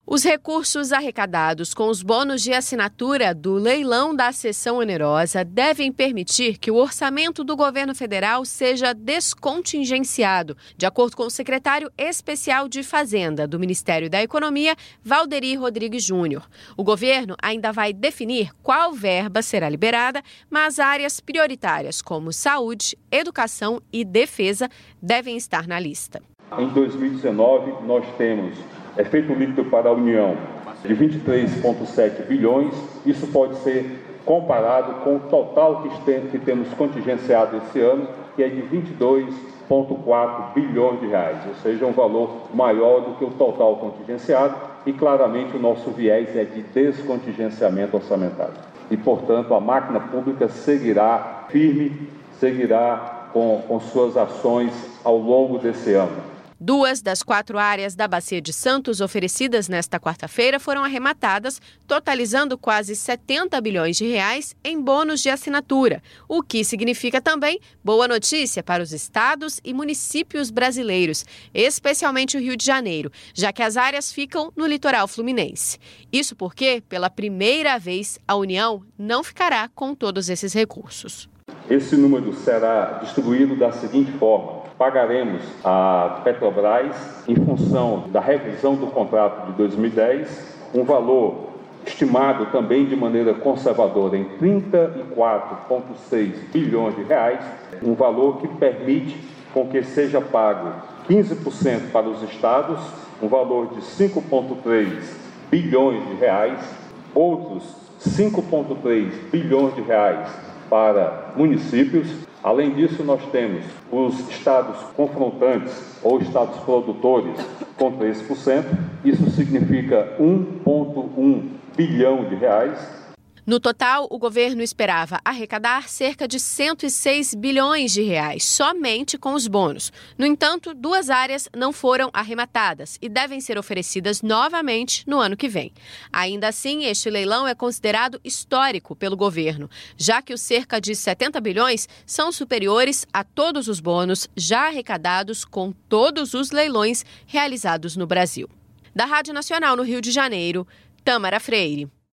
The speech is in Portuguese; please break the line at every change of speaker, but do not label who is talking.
Os recursos arrecadados com os bônus de assinatura do leilão da cessão onerosa devem permitir que o orçamento do governo federal seja descontingenciado, de acordo com o secretário especial de Fazenda do Ministério da Economia, Valderi Rodrigues Júnior. O governo ainda vai definir qual verba será liberada, mas áreas prioritárias como saúde, educação e defesa devem estar na lista.
Em 2019, nós temos efeito líquido para a União de 23,7 bilhões. Isso pode ser comparado com o total que temos contingenciado esse ano, que é de 22,4 bilhões de reais, ou seja, um valor maior do que o total contingenciado e claramente o nosso viés é de descontingenciamento orçamentário. E, portanto, a máquina pública seguirá firme, seguirá com suas ações ao longo desse ano.
2 das 4 áreas da Bacia de Santos oferecidas nesta quarta-feira foram arrematadas, totalizando quase 70 bilhões de reais em bônus de assinatura, o que significa também boa notícia para os estados e municípios brasileiros, especialmente o Rio de Janeiro, já que as áreas ficam no litoral fluminense. Isso porque, pela primeira vez, a União não ficará com todos esses recursos.
Esse número será distribuído da seguinte forma: pagaremos a Petrobras, em função da revisão do contrato de 2010, um valor estimado também de maneira conservadora em 34,6 bilhões de reais, um valor que permite com que seja pago 15% para os estados, um valor de 5,3 bilhões de reais, outros 5,3 bilhões de reais para municípios. Além disso, nós temos os estados confrontantes ou estados produtores com 3%. Isso significa 1,1 bilhão de reais.
No total, o governo esperava arrecadar cerca de 106 bilhões de reais, somente com os bônus. No entanto, 2 áreas não foram arrematadas e devem ser oferecidas novamente no ano que vem. Ainda assim, este leilão é considerado histórico pelo governo, já que os cerca de 70 bilhões são superiores a todos os bônus já arrecadados com todos os leilões realizados no Brasil. Da Rádio Nacional no Rio de Janeiro, Tâmara Freire.